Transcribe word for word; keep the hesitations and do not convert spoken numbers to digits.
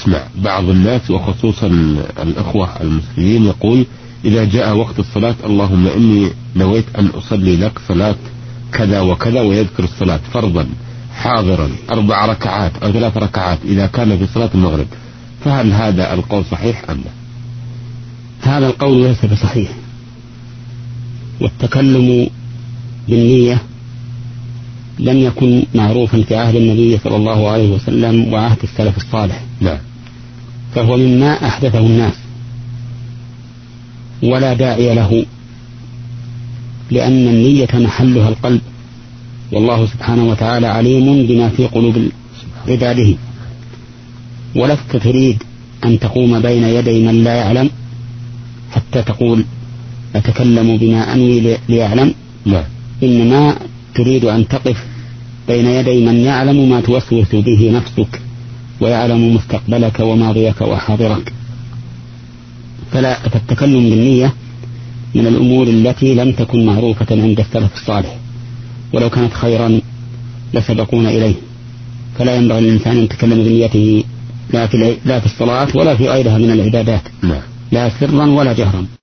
اسمع، بعض الناس وخصوصا الأخوة المسلمين يقول إذا جاء وقت الصلاة اللهم إني نويت أن أصلي لك صلاة كذا وكذا، ويذكر الصلاة فرضا حاضرا أربع ركعات أو ثلاث ركعات إذا كان في صلاة المغرب، فهل هذا القول صحيح أم لا؟ هذا القول ليس بصحيح، والتكلم بالنية لم يكن معروفا في عهد النبي صلى الله عليه وسلم وعهد السلف الصالح. لا. فهو مما أحدثه الناس ولا داعي له، لأن النية محلها القلب، والله سبحانه وتعالى عليم بما في قلوب عباده. ولست تريد أن تقوم بين يدي من لا يعلم حتى تقول أتكلم بما أنوي ليعلم. لا. إنما تريد أن تقف بين يدي من يعلم ما توسوس به نفسك ويعلم مستقبلك وماضيك وحاضرك. فلا فالتكلم بالنية من الأمور التي لم تكن معروفة عند السلف الصالح، ولو كانت خيرا لسبقونا إليه. فلا ينبغي للإنسان أن يتكلم بنيته لا في لا في الصلاة ولا في غيرها من العبادات، لا سرا ولا جهرا.